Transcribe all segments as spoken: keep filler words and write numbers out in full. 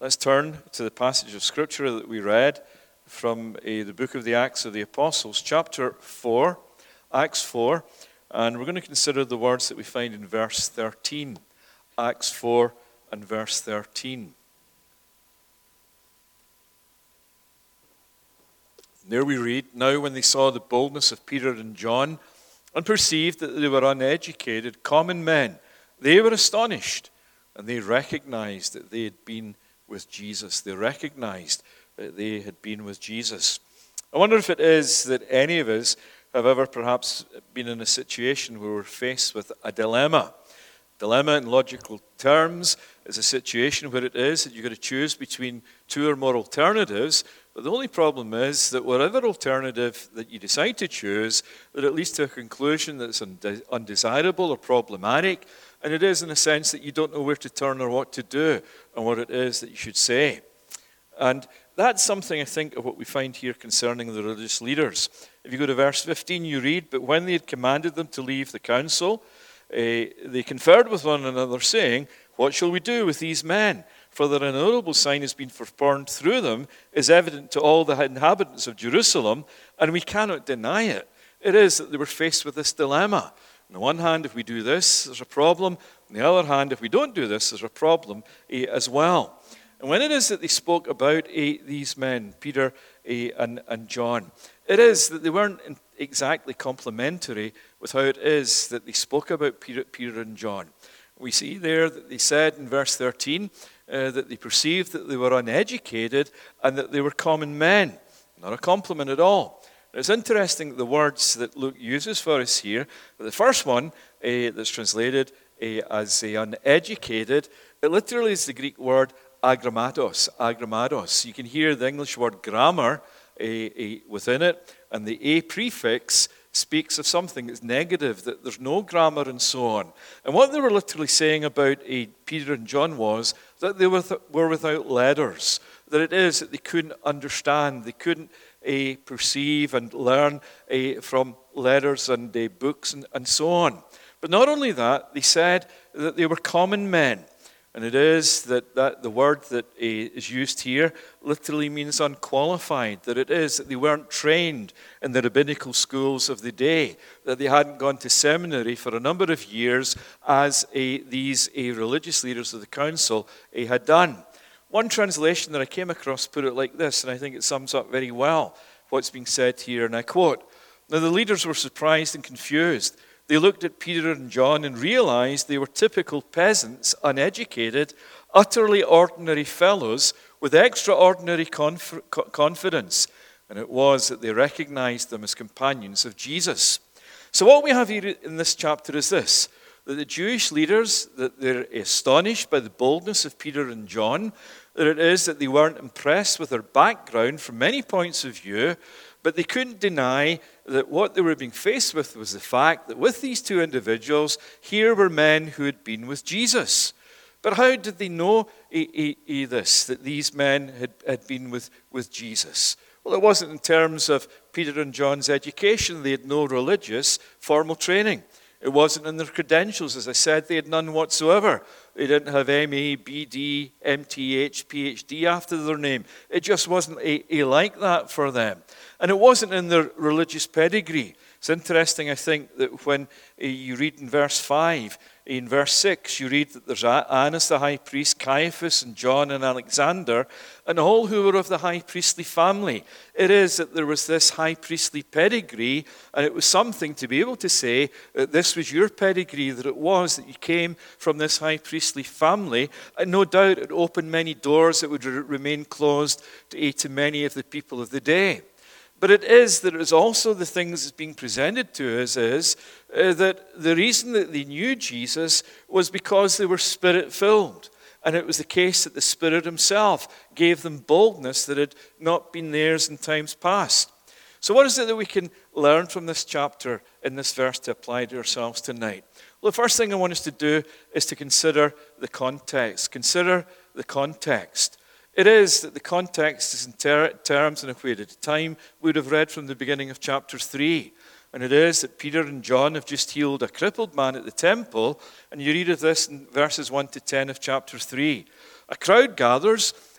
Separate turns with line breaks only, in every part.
Let's turn to the passage of Scripture that we read from uh, the book of the Acts of the Apostles, chapter four, Acts four, and we're going to consider the words that we find in verse thirteen. Acts four and verse thirteen. There we read, "Now when they saw the boldness of Peter and John, and perceived that they were uneducated, common men, they were astonished, and they recognized that they had been with Jesus." They recognized that they had been with Jesus. I wonder if it is that any of us have ever perhaps been in a situation where we're faced with a dilemma. Dilemma in logical terms is a situation where it is that you've got to choose between two or more alternatives, but the only problem is that whatever alternative that you decide to choose, that it leads to a conclusion that's undesirable or problematic, and it is in a sense that you don't know where to turn or what to do and what it is that you should say. And that's something, I think, of what we find here concerning the religious leaders. If you go to verse fifteen, you read, "But when they had commanded them to leave the council, uh, they conferred with one another, saying, 'What shall we do with these men? For that an honorable sign has been performed through them is evident to all the inhabitants of Jerusalem, and we cannot deny it.'" It is that they were faced with this dilemma. On the one hand, if we do this, there's a problem. On the other hand, if we don't do this, there's a problem eh, as well. And when it is that they spoke about eh, these men, Peter eh, and, and John, it is that they weren't exactly complementary with how it is that they spoke about Peter, Peter and John. We see there that they said in verse thirteen uh, that they perceived that they were uneducated and that they were common men. Not a compliment at all. It's interesting that the words that Luke uses for us here, the first one uh, that's translated uh, as uh, uneducated, it literally is the Greek word agrammatos, agrammatos. You can hear the English word grammar uh, uh, within it, and the a prefix speaks of something that's negative, that there's no grammar and so on. And what they were literally saying about uh, Peter and John was that they were, th- were without letters, that it is that they couldn't understand, they couldn't uh, perceive and learn uh, from letters and uh, books and, and so on. But not only that, they said that they were common men. And it is that, that the word that uh, is used here literally means unqualified, that it is that they weren't trained in the rabbinical schools of the day, that they hadn't gone to seminary for a number of years as uh, these uh, religious leaders of the council uh, had done. One translation that I came across put it like this, and I think it sums up very well what's being said here, and I quote, "Now the leaders were surprised and confused. They looked at Peter and John and realized they were typical peasants, uneducated, utterly ordinary fellows with extraordinary conf- confidence. And it was that they recognized them as companions of Jesus." So what we have here in this chapter is this, that the Jewish leaders, that they're astonished by the boldness of Peter and John, that it is that they weren't impressed with their background from many points of view, but they couldn't deny that what they were being faced with was the fact that with these two individuals, here were men who had been with Jesus. But how did they know e- e- e- this, that these men had, had been with, with Jesus? Well, it wasn't in terms of Peter and John's education. They had no religious formal training. It wasn't in their credentials. As I said, they had none whatsoever. They didn't have M A, B D, M T H, P H D after their name. It just wasn't a, a like that for them. And it wasn't in their religious pedigree. It's interesting, I think, that when uh, you read in verse five, in verse six, you read that there's Annas the high priest, Caiaphas and John and Alexander, and all who were of the high priestly family. It is that there was this high priestly pedigree, and it was something to be able to say that this was your pedigree, that it was that you came from this high priestly family. And no doubt it opened many doors that would re- remain closed to, to many of the people of the day. But it is that it is also the things that's being presented to us is uh, that the reason that they knew Jesus was because they were Spirit-filled. And it was the case that the Spirit himself gave them boldness that had not been theirs in times past. So what is it that we can learn from this chapter in this verse to apply to ourselves tonight? Well, the first thing I want us to do is to consider the context. Consider the context. It is that the context is in ter- terms, and if we had a time, we would have read from the beginning of chapter three. And it is that Peter and John have just healed a crippled man at the temple, and you read of this in verses one to ten of chapter three. A crowd gathers,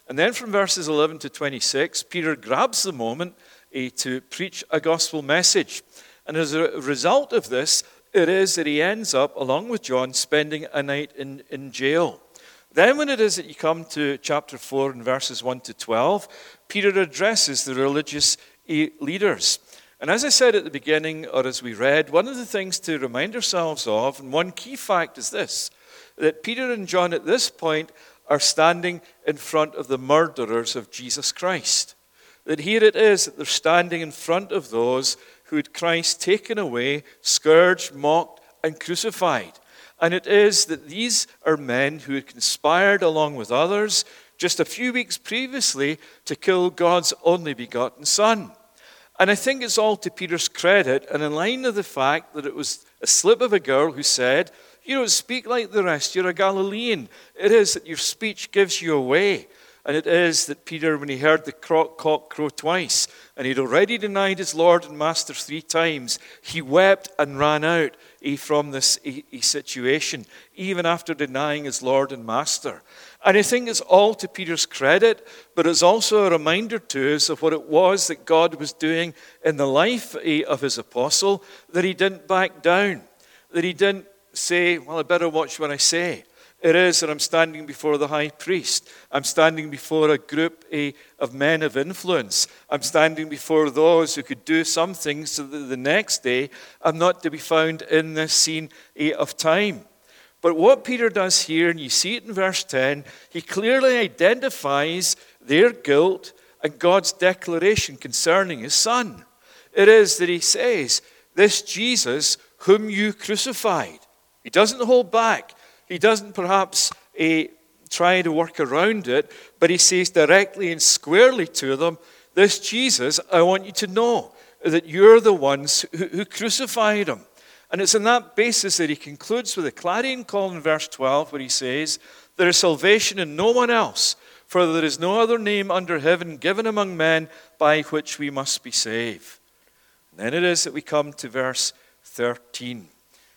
And then from verses eleven to twenty-six, Peter grabs the moment uh, to preach a gospel message. And as a result of this, it is that he ends up, along with John, spending a night in, in jail. Then when it is that you come to chapter four and verses one to twelve, Peter addresses the religious uh, leaders. And as I said at the beginning, or as we read, one of the things to remind ourselves of, and one key fact is this, that Peter and John at this point are standing in front of the murderers of Jesus Christ. That here it is that they're standing in front of those who had Christ taken away, scourged, mocked, and crucified. And it is that these are men who had conspired along with others just a few weeks previously to kill God's only begotten Son. And I think it's all to Peter's credit, and in line with the fact that it was a slip of a girl who said, "You don't speak like the rest, you're a Galilean. It is that your speech gives you away." And it is that Peter, when he heard the cock crow twice, and he'd already denied his Lord and Master three times, he wept and ran out from this situation, even after denying his Lord and Master. And I think it's all to Peter's credit, but it's also a reminder to us of what it was that God was doing in the life of his apostle, that he didn't back down, that he didn't say, "Well, I better watch what I say." It is that I'm standing before the high priest. I'm standing before a group of men of influence. I'm standing before those who could do some things so that the next day I'm not to be found in this scene of time. But what Peter does here, and you see it in verse ten, he clearly identifies their guilt and God's declaration concerning his Son. It is that he says, "This Jesus whom you crucified." He doesn't hold back. He doesn't perhaps uh, try to work around it, but he says directly and squarely to them, "This Jesus, I want you to know that you're the ones who, who crucified him." And it's on that basis that he concludes with a clarion call in verse twelve, where he says, "There is salvation in no one else, for there is no other name under heaven given among men by which we must be saved." And then it is that we come to verse thirteen,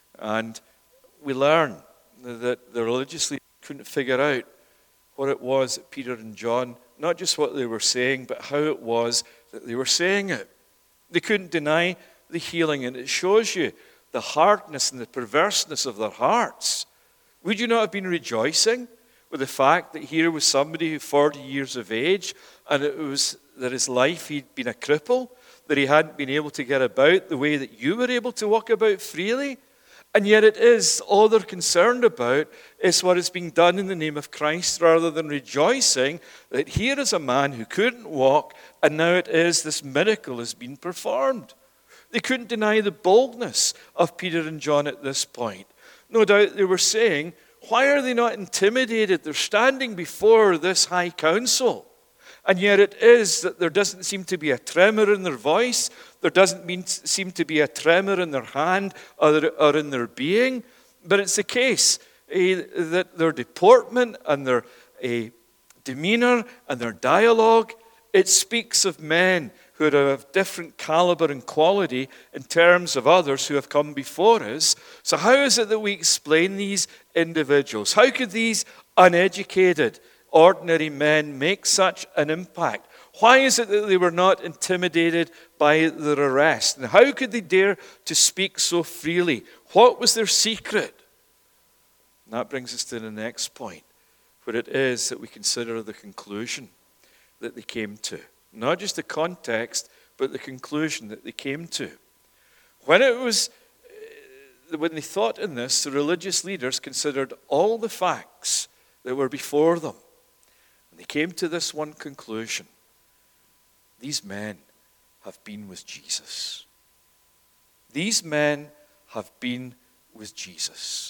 and we learn that the religious leaders couldn't figure out what it was that Peter and John, not just what they were saying, but how it was that they were saying it. They couldn't deny the healing, and it shows you the hardness and the perverseness of their hearts. Would you not have been rejoicing with the fact that here was somebody who forty years of age, and it was that his life he'd been a cripple, that he hadn't been able to get about the way that you were able to walk about freely? And yet it is, all they're concerned about is what is being done in the name of Christ, rather than rejoicing that here is a man who couldn't walk, and now it is this miracle has been performed. They couldn't deny the boldness of Peter and John at this point. No doubt they were saying, why are they not intimidated? They're standing before this high council. And yet it is that there doesn't seem to be a tremor in their voice. There doesn't mean, seem to be a tremor in their hand or, or in their being. But it's the case eh, that their deportment and their eh, demeanor and their dialogue, it speaks of men who are of different caliber and quality in terms of others who have come before us. So how is it that we explain these individuals? How could these uneducated, ordinary men make such an impact? Why is it that they were not intimidated by their arrest? And how could they dare to speak so freely? What was their secret? And that brings us to the next point, where it is that we consider the conclusion that they came to. Not just the context, but the conclusion that they came to. When it was, when they thought in this, the religious leaders considered all the facts that were before them. And they came to this one conclusion. These men have been with Jesus. These men have been with Jesus.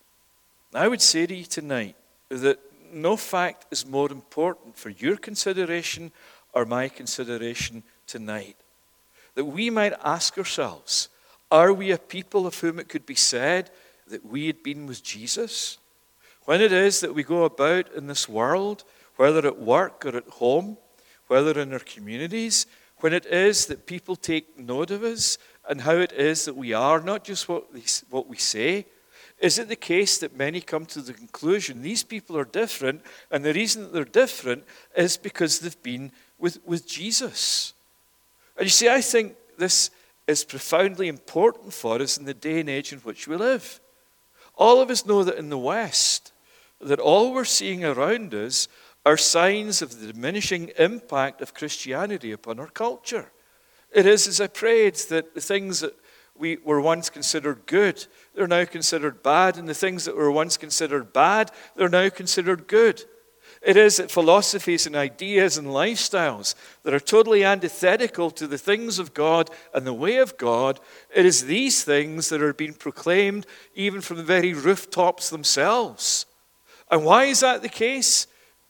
I would say to you tonight that no fact is more important for your consideration or my consideration tonight. That we might ask ourselves, are we a people of whom it could be said that we had been with Jesus? When it is that we go about in this world, whether at work or at home, whether in our communities, when it is that people take note of us and how it is that we are, not just what we, what we say, Is it the case that many come to the conclusion these people are different, and the reason that they're different is because they've been with, with Jesus? And you see, I think this is profoundly important for us in the day and age in which we live. All of us know that in the West, that all we're seeing around us are signs of the diminishing impact of Christianity upon our culture. It is, as I prayed, that the things that we were once considered good, they're now considered bad, and the things that were once considered bad, they're now considered good. It is that philosophies and ideas and lifestyles that are totally antithetical to the things of God and the way of God, it is these things that are being proclaimed even from the very rooftops themselves. And why is that the case?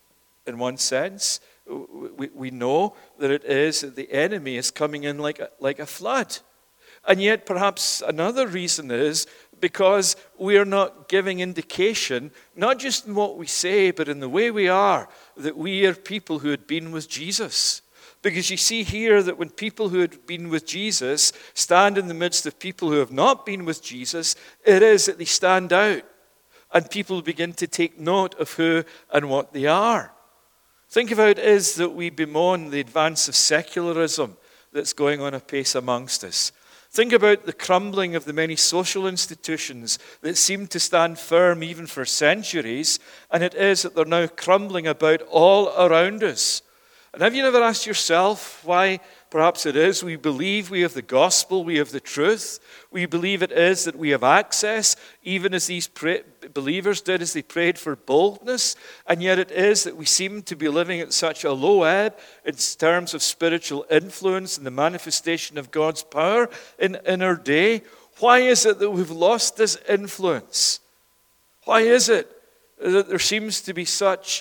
In one sense, we, we know that it is that the enemy is coming in like a, like a flood. And yet perhaps another reason is because we are not giving indication, not just in what we say, but in the way we are, that we are people who had been with Jesus. Because you see here that when people who had been with Jesus stand in the midst of people who have not been with Jesus, it is that they stand out. And people begin to take note of who and what they are. Think of how it is that we bemoan the advance of secularism that's going on apace amongst us. Think about the crumbling of the many social institutions that seem to stand firm even for centuries, and it is that they're now crumbling about all around us. And have you never asked yourself why perhaps it is we believe we have the gospel, we have the truth, we believe it is that we have access, even as these pray- believers did as they prayed for boldness, and yet it is that we seem to be living at such a low ebb in terms of spiritual influence and the manifestation of God's power in, in our day. Why is it that we've lost this influence? Why is it that there seems to be such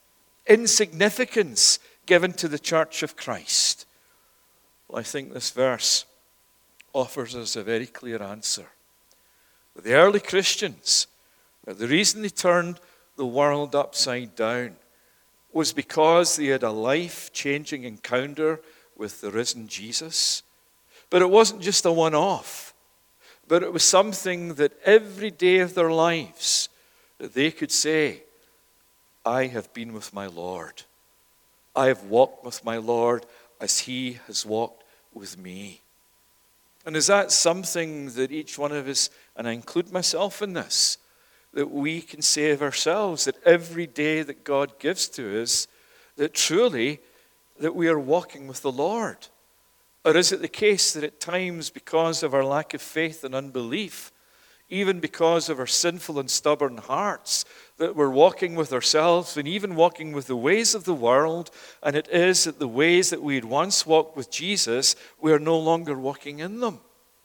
insignificance given to the church of Christ? Well, I think this verse offers us a very clear answer. The early Christians, the reason they turned the world upside down was because they had a life-changing encounter with the risen Jesus. But it wasn't just a one-off, but it was something that every day of their lives that they could say, I have been with my Lord. I have walked with my Lord as he has walked with me. And is that something that each one of us, and I include myself in this, that we can say of ourselves, that every day that God gives to us, that truly that we are walking with the Lord? Or is it the case that at times, because of our lack of faith and unbelief, even because of our sinful and stubborn hearts, that we're walking with ourselves and even walking with the ways of the world, and it is that the ways that we had once walked with Jesus, we are no longer walking in them?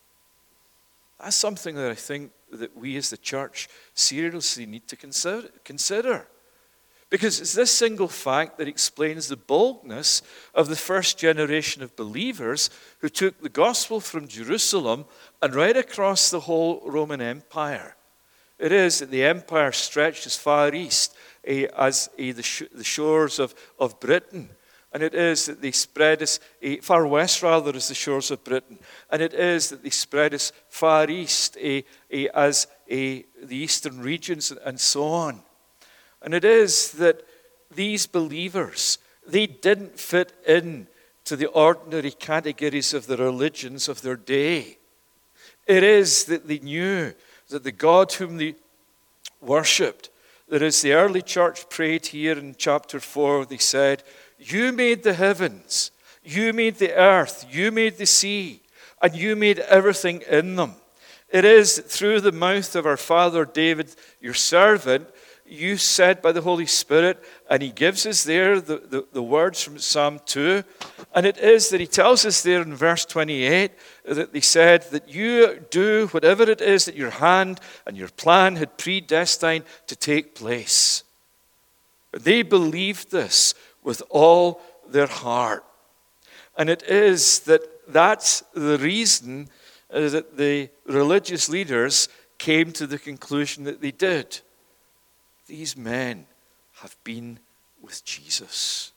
That's something that I think that we as the church seriously need to consider. consider. Because it's this single fact that explains the boldness of the first generation of believers who took the gospel from Jerusalem and right across the whole Roman Empire. It is that the empire stretched as far east eh, as eh, the, sh- the shores of, of Britain. And it is that they spread as eh, far west rather as the shores of Britain. And it is that they spread as far east eh, eh, as eh, the eastern regions and so on. And it is that these believers, they didn't fit in to the ordinary categories of the religions of their day. It is that they knew that the God whom they worshipped, that as the early church prayed here in chapter four, they said, you made the heavens, you made the earth, you made the sea, and you made everything in them. It is through the mouth of our father David, your servant, you said by the Holy Spirit, and he gives us there the, the, the words from Psalm two, and it is that he tells us there in verse twenty-eight that they said that you do whatever it is that your hand and your plan had predestined to take place. They believed this with all their heart. And it is that that's the reason that the religious leaders came to the conclusion that they did. These men have been with Jesus.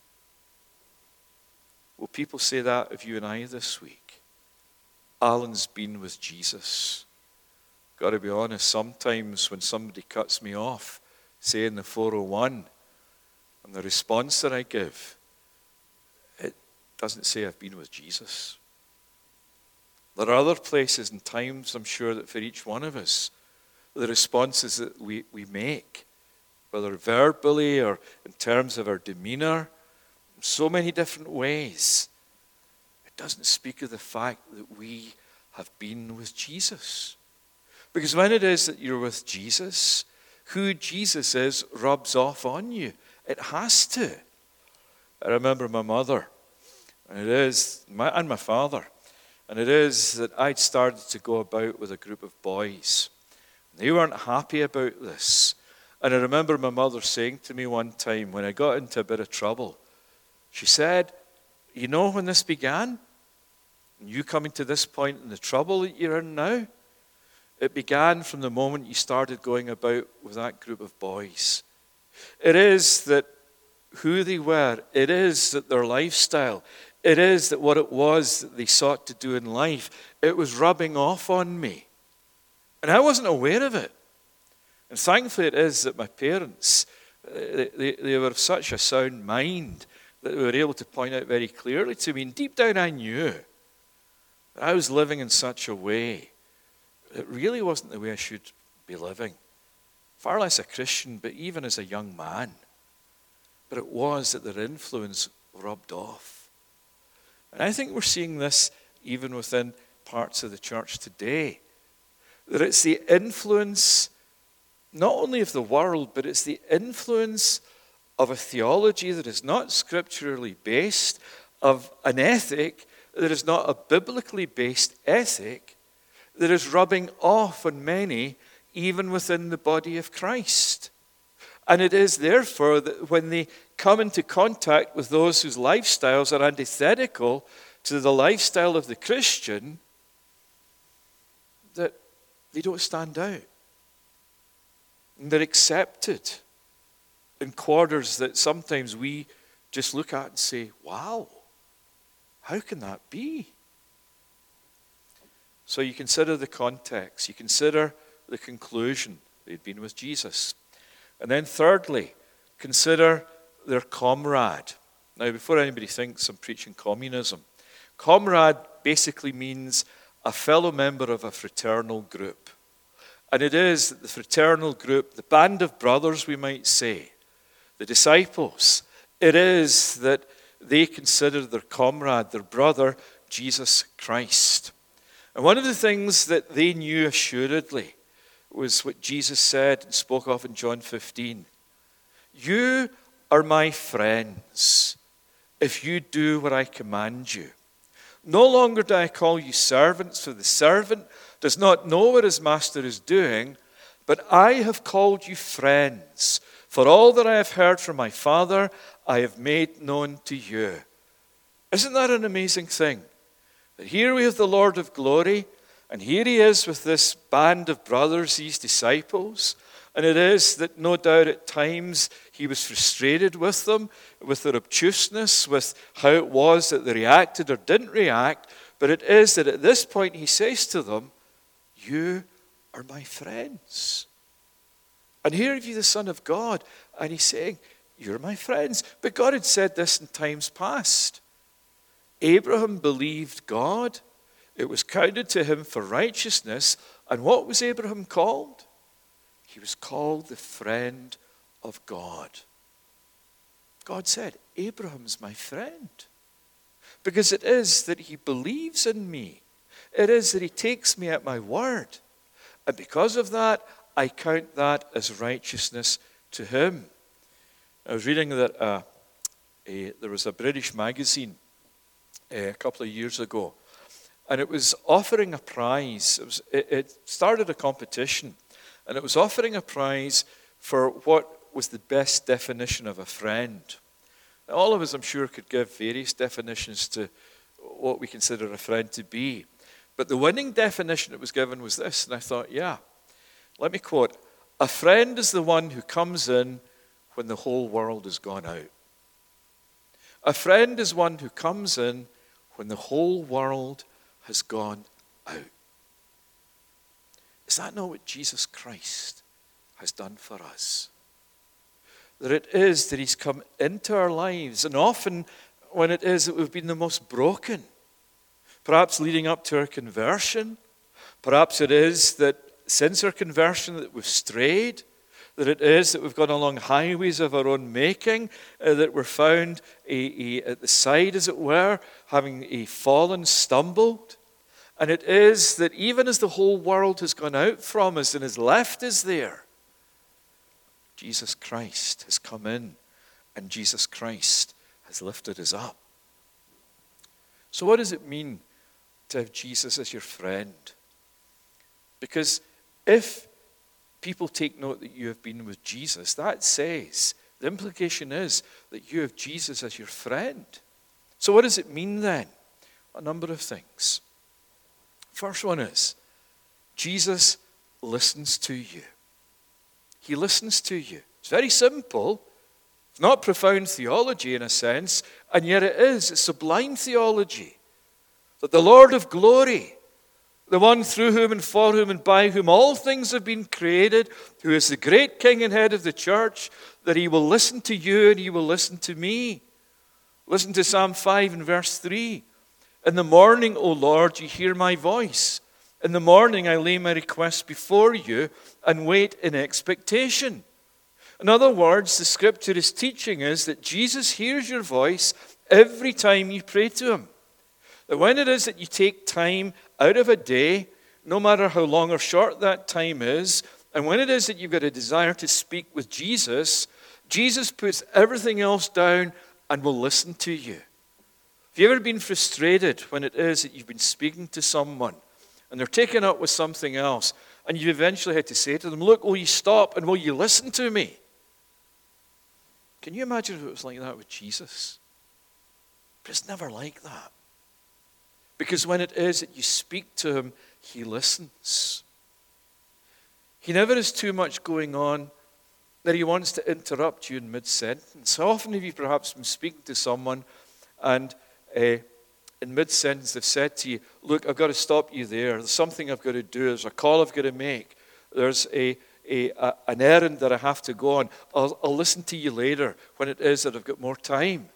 Will people say that of you and I this week? Alan's been with Jesus. got to be honest, sometimes when somebody cuts me off, say in the four oh one, and the response that I give, it doesn't say I've been with Jesus. There are other places and times, I'm sure, that for each one of us, the responses that we, we make, whether verbally or in terms of our demeanor, in so many different ways, it doesn't speak of the fact that we have been with Jesus. Because when it is that you're with Jesus, who Jesus is rubs off on you. It has to. I remember my mother, and it is, my, and my father, and it is that I'd started to go about with a group of boys. They weren't happy about this. And I remember my mother saying to me one time when I got into a bit of trouble, she said, you know when this began? And you coming to this point in the trouble that you're in now? It began from the moment you started going about with that group of boys. It is that who they were, it is that their lifestyle, it is that what it was that they sought to do in life, it was rubbing off on me. And I wasn't aware of it. And thankfully it is that my parents, they, they, they were of such a sound mind that they were able to point out very clearly to me. And deep down I knew that I was living in such a way it really wasn't the way I should be living. Far less a Christian, but even as a young man. But it was that their influence rubbed off. And I think we're seeing this even within parts of the church today. That it's the influence, not only of the world, but it's the influence of a theology that is not scripturally based, of an ethic that is not a biblically based ethic, that is rubbing off on many, even within the body of Christ. And it is therefore that when they come into contact with those whose lifestyles are antithetical to the lifestyle of the Christian, that they don't stand out. And they're accepted in quarters that sometimes we just look at and say, wow, how can that be? So you consider the context, you consider the conclusion. They'd been with Jesus. And then thirdly, consider their comrade. Now, before anybody thinks I'm preaching communism, comrade basically means a fellow member of a fraternal group. And it is that the fraternal group, the band of brothers, we might say, the disciples, it is that they consider their comrade, their brother, Jesus Christ. And one of the things that they knew assuredly was what Jesus said and spoke of in John fifteen. You are my friends if you do what I command you. No longer do I call you servants, for the servant does not know what his master is doing, but I have called you friends. For all that I have heard from my Father, I have made known to you. Isn't that an amazing thing? That here we have the Lord of glory, and here he is with this band of brothers, these disciples. And it is that no doubt at times he was frustrated with them, with their obtuseness, with how it was that they reacted or didn't react. But it is that at this point he says to them, you are my friends. And here have you the Son of God, and he's saying, you're my friends. But God had said this in times past. Abraham believed God. It was counted to him for righteousness. And what was Abraham called? He was called the friend of God. God said, Abraham's my friend. Because it is that he believes in me. It is that he takes me at my word. And because of that, I count that as righteousness to him. I was reading that uh, a, there was a British magazine a couple of years ago, and it was offering a prize. It, was, it, it started a competition, and it was offering a prize for what was the best definition of a friend. Now, all of us, I'm sure, could give various definitions to what we consider a friend to be. But the winning definition that was given was this, and I thought, yeah, let me quote, a friend is the one who comes in when the whole world has gone out. A friend is one who comes in when the whole world has gone out. Is that not what Jesus Christ has done for us? That it is that he's come into our lives, and often when it is that we've been the most broken, perhaps leading up to our conversion, perhaps it is that since our conversion that we've strayed, that it is that we've gone along highways of our own making, uh, that we're found a, a, at the side, as it were, having a fallen, stumbled. And it is that even as the whole world has gone out from us and has left us there, Jesus Christ has come in and Jesus Christ has lifted us up. So what does it mean to have Jesus as your friend? Because if people take note that you have been with Jesus, that says, the implication is that you have Jesus as your friend. So what does it mean then? A number of things. First one is, Jesus listens to you. He listens to you. It's very simple. It's not profound theology in a sense, and yet it is. It's sublime theology. That the Lord of glory, the one through whom and for whom and by whom all things have been created, who is the great King and head of the church, that he will listen to you and he will listen to me. Listen to Psalm five and verse three. In the morning, O Lord, you hear my voice. In the morning I lay my request before you and wait in expectation. In other words, the scripture is teaching us that Jesus hears your voice every time you pray to him. That when it is that you take time out of a day, no matter how long or short that time is, and when it is that you've got a desire to speak with Jesus, Jesus puts everything else down and will listen to you. Have you ever been frustrated when it is that you've been speaking to someone and they're taken up with something else, and you eventually had to say to them, look, will you stop and will you listen to me? Can you imagine if it was like that with Jesus? But it's never like that. Because when it is that you speak to him, he listens. He never has too much going on that he wants to interrupt you in mid-sentence. How often have you perhaps been speaking to someone and uh, in mid-sentence they've said to you, look, I've got to stop you there. There's something I've got to do. There's a call I've got to make. There's a, a, a an errand that I have to go on. I'll, I'll listen to you later when it is that I've got more time.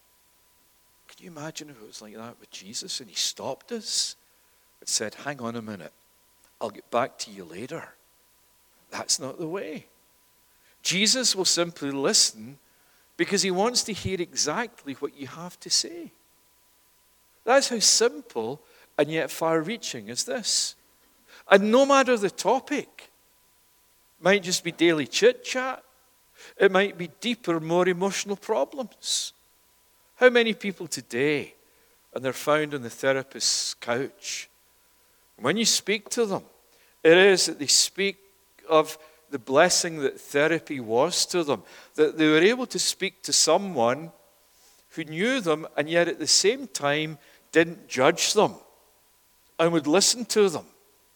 Can you imagine if it was like that with Jesus and he stopped us and said, hang on a minute, I'll get back to you later? That's not the way. Jesus will simply listen because he wants to hear exactly what you have to say. That's how simple and yet far-reaching is this. And no matter the topic, it might just be daily chit-chat, it might be deeper, more emotional problems. How many people today, and they're found on the therapist's couch, when you speak to them, it is that they speak of the blessing that therapy was to them, that they were able to speak to someone who knew them and yet at the same time didn't judge them and would listen to them.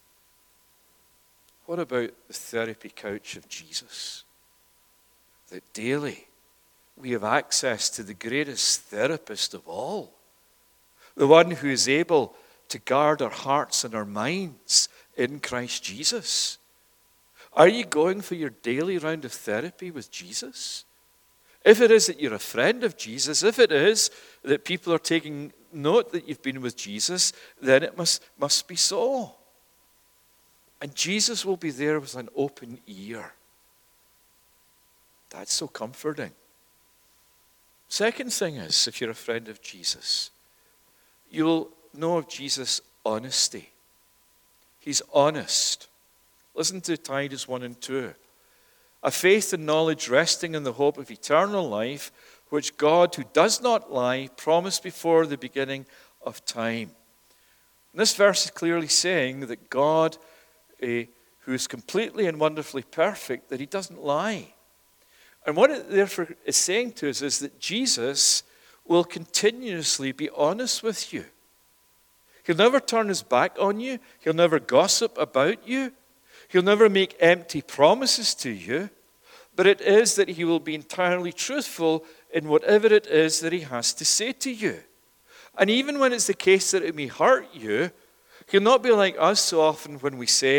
What about the therapy couch of Jesus? That daily we have access to the greatest therapist of all, the one who is able to guard our hearts and our minds in Christ Jesus. Are you going for your daily round of therapy with Jesus? If it is that you're a friend of Jesus, if it is that people are taking note that you've been with Jesus, then it must, must be so. And Jesus will be there with an open ear. That's so comforting. Second thing is, if you're a friend of Jesus, you'll know of Jesus' honesty. He's honest. Listen to Titus one and two. A faith and knowledge resting in the hope of eternal life, which God, who does not lie, promised before the beginning of time. And this verse is clearly saying that God, uh, who is completely and wonderfully perfect, that he doesn't lie. And what it therefore is saying to us is that Jesus will continuously be honest with you. He'll never turn his back on you. He'll never gossip about you. He'll never make empty promises to you. But it is that he will be entirely truthful in whatever it is that he has to say to you. And even when it's the case that it may hurt you, he'll not be like us so often when we say,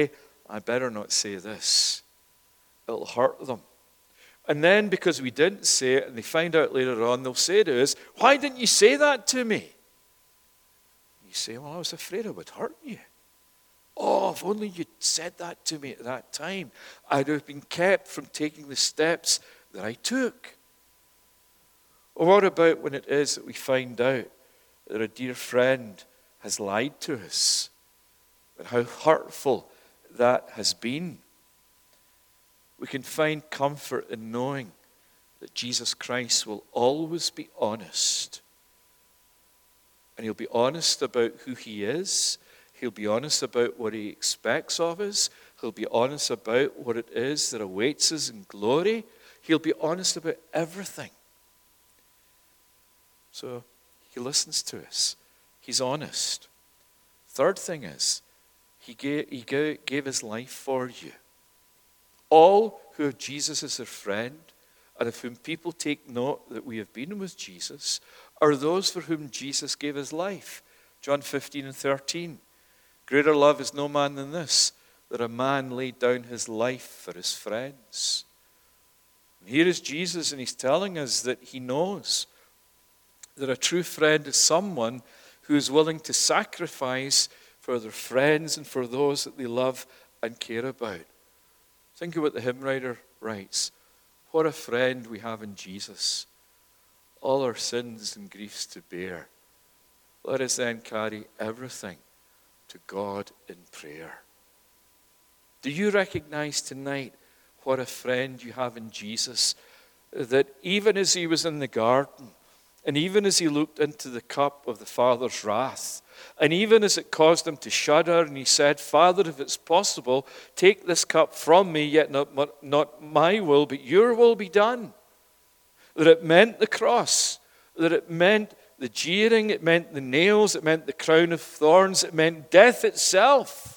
I better not say this. It'll hurt them. And then because we didn't say it and they find out later on, they'll say to us, why didn't you say that to me? You say, well, I was afraid it would hurt you. Oh, if only you'd said that to me at that time, I'd have been kept from taking the steps that I took. Or what about when it is that we find out that a dear friend has lied to us, and how hurtful that has been? We can find comfort in knowing that Jesus Christ will always be honest. And he'll be honest about who he is. He'll be honest about what he expects of us. He'll be honest about what it is that awaits us in glory. He'll be honest about everything. So he listens to us. He's honest. Third thing is, he gave, he gave, gave his life for you. All who have Jesus as their friend, and of whom people take note that we have been with Jesus, are those for whom Jesus gave his life. John fifteen and thirteen. Greater love is no man than this, that a man laid down his life for his friends. And here is Jesus, and he's telling us that he knows that a true friend is someone who is willing to sacrifice for their friends and for those that they love and care about. Think of what the hymn writer writes. What a friend we have in Jesus, all our sins and griefs to bear. Let us then carry everything to God in prayer. Do you recognize tonight what a friend you have in Jesus? That even as he was in the garden, and even as he looked into the cup of the Father's wrath, and even as it caused him to shudder, and he said, Father, if it's possible, take this cup from me, yet not, not my will, but your will be done. That it meant the cross, that it meant the jeering, it meant the nails, it meant the crown of thorns, it meant death itself.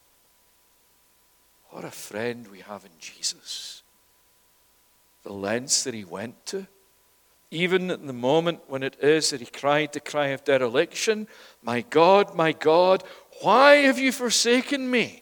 What a friend we have in Jesus. The lengths that he went to. Even in the moment when it is that he cried the cry of dereliction, my God, my God, why have you forsaken me?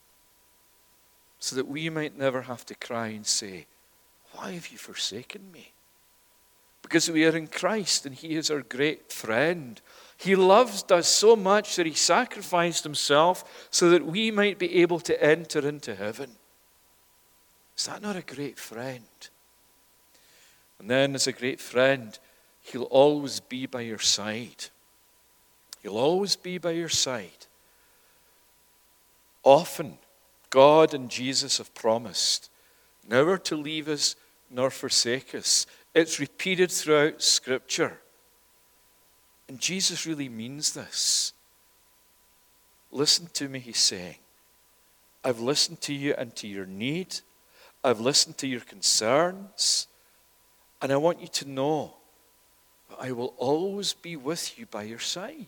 So that we might never have to cry and say, why have you forsaken me? Because we are in Christ and he is our great friend. He loves us so much that he sacrificed himself so that we might be able to enter into heaven. Is that not a great friend? And then as a great friend, he'll always be by your side. He'll always be by your side. Often, God and Jesus have promised never to leave us nor forsake us. It's repeated throughout Scripture. And Jesus really means this. Listen to me, he's saying. I've listened to you and to your need. I've listened to your concerns. And I want you to know that I will always be with you by your side.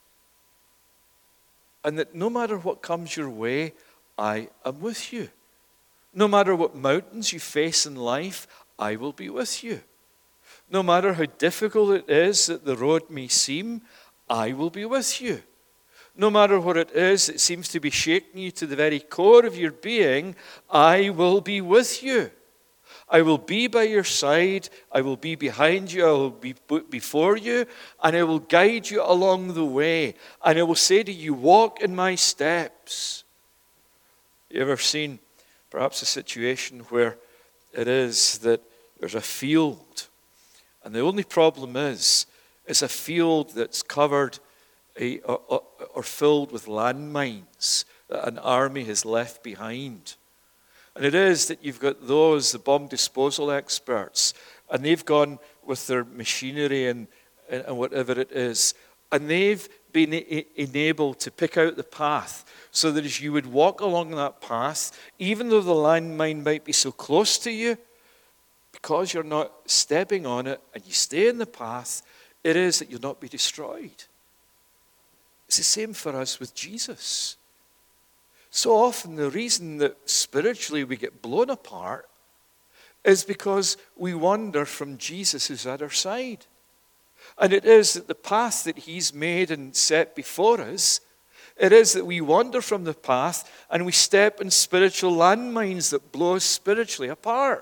And that no matter what comes your way, I am with you. No matter what mountains you face in life, I will be with you. No matter how difficult it is that the road may seem, I will be with you. No matter what it is that seems to be shaking you to the very core of your being, I will be with you. I will be by your side, I will be behind you, I will be before you, and I will guide you along the way. And I will say to you, walk in my steps. You ever seen perhaps a situation where it is that there's a field, and the only problem is, it's a field that's covered a, or, or filled with landmines that an army has left behind. And it is that you've got those, the bomb disposal experts, and they've gone with their machinery and, and whatever it is, and they've been a- enabled to pick out the path so that as you would walk along that path, even though the landmine might be so close to you, because you're not stepping on it and you stay in the path, it is that you'll not be destroyed. It's the same for us with Jesus. So often the reason that spiritually we get blown apart is because we wander from Jesus who's at our side. And it is that the path that he's made and set before us it is that we wander from the path and we step in spiritual landmines that blow us spiritually apart.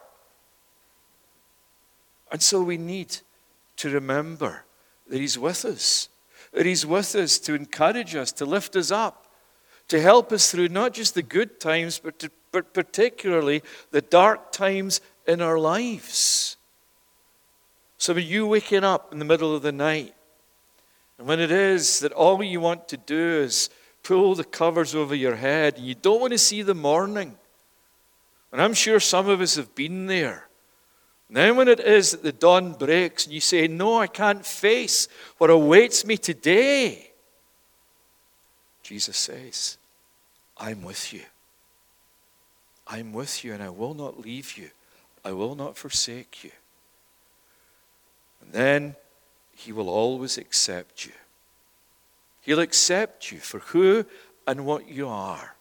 And so we need to remember that he's with us, that he's with us to encourage us, to lift us up, to help us through not just the good times, but, to, but particularly the dark times in our lives. So when you waking up in the middle of the night, and when it is that all you want to do is pull the covers over your head, and you don't want to see the morning, and I'm sure some of us have been there. And then when it is that the dawn breaks, and you say, no, I can't face what awaits me today, Jesus says, I'm with you. I'm with you, and I will not leave you. I will not forsake you. And then he will always accept you. He'll accept you for who and what you are.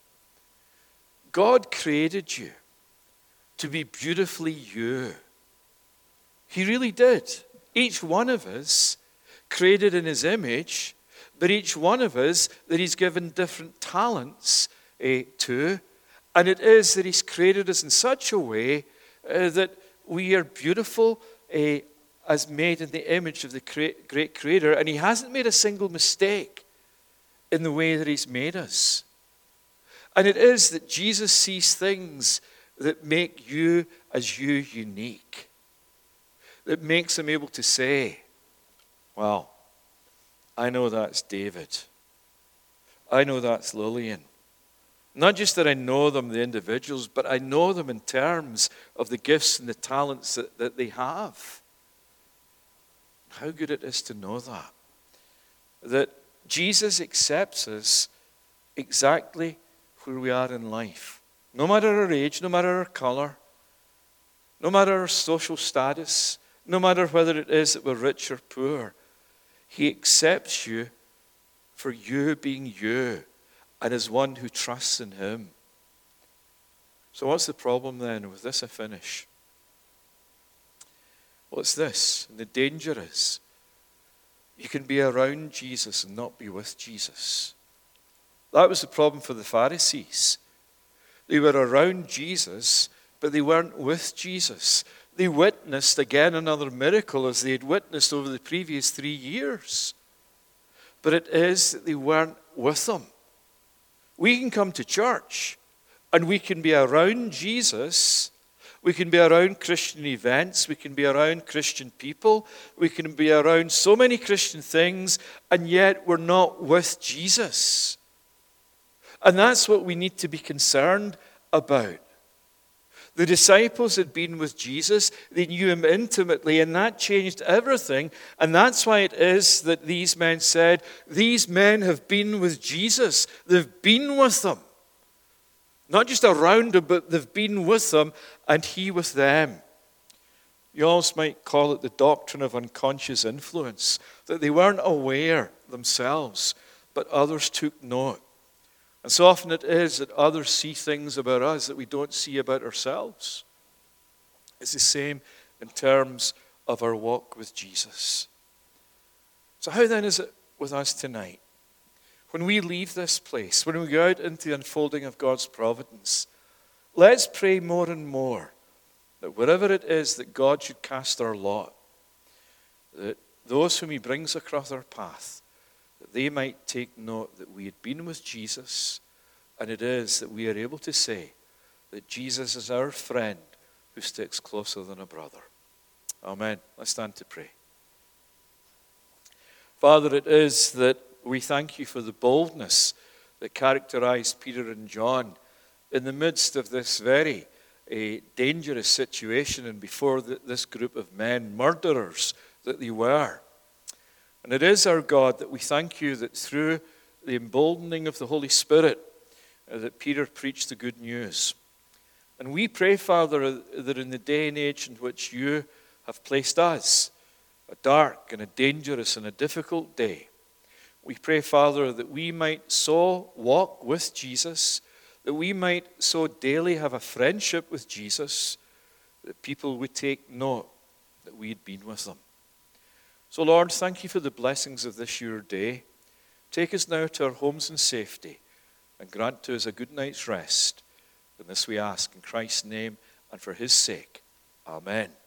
God created you to be beautifully you. He really did. Each one of us created in his image, but each one of us that he's given different talents uh, to. And it is that he's created us in such a way uh, that we are beautiful uh, as made in the image of the great Creator. And he hasn't made a single mistake in the way that he's made us. And it is that Jesus sees things that make you as you unique. That makes him able to say, well, I know that's David. I know that's Lillian. Not just that I know them, the individuals, but I know them in terms of the gifts and the talents that, that they have. How good it is to know that. That Jesus accepts us exactly where we are in life. No matter our age, no matter our color, no matter our social status, no matter whether it is that we're rich or poor, he accepts you for you being you and as one who trusts in him. So what's the problem then? With this I finish. Well, it's this. And the danger is you can be around Jesus and not be with Jesus. That was the problem for the Pharisees. They were around Jesus, but they weren't with Jesus. They witnessed again another miracle as they had witnessed over the previous three years. But it is that they weren't with him. We can come to church and we can be around Jesus. We can be around Christian events. We can be around Christian people. We can be around so many Christian things, and yet we're not with Jesus. And that's what we need to be concerned about. The disciples had been with Jesus. They knew him intimately, and that changed everything. And that's why it is that these men said, these men have been with Jesus. They've been with him. Not just around him, but they've been with him, and he with them. You almost might call it the doctrine of unconscious influence, that they weren't aware themselves, but others took note. And so often it is that others see things about us that we don't see about ourselves. It's the same in terms of our walk with Jesus. So how then is it with us tonight? When we leave this place, when we go out into the unfolding of God's providence, let's pray more and more that wherever it is that God should cast our lot, that those whom he brings across our path, that they might take note that we had been with Jesus, and it is that we are able to say that Jesus is our friend who sticks closer than a brother. Amen. Let's stand to pray. Father, it is that we thank you for the boldness that characterized Peter and John in the midst of this very a dangerous situation and before the, this group of men, murderers that they were. And it is, our God, that we thank you that through the emboldening of the Holy Spirit uh, that Peter preached the good news. And we pray, Father, that in the day and age in which you have placed us, a dark and a dangerous and a difficult day, we pray, Father, that we might so walk with Jesus, that we might so daily have a friendship with Jesus, that people would take note that we had been with them. So, Lord, thank you for the blessings of this your day. take us now to our homes in safety and grant to us a good night's rest. And this we ask in Christ's name and for his sake. Amen.